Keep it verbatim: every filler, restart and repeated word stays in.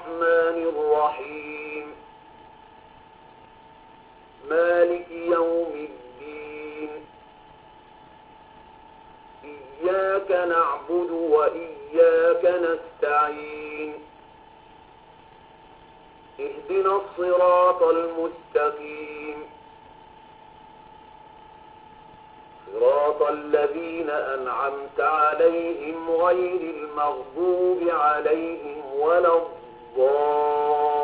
الرحمن الرحيم مالك يوم الدين إياك نعبد وإياك نستعين اهدنا الصراط المستقيم صراط الذين أنعمت عليهم غير المغضوب عليهم ولا الضالين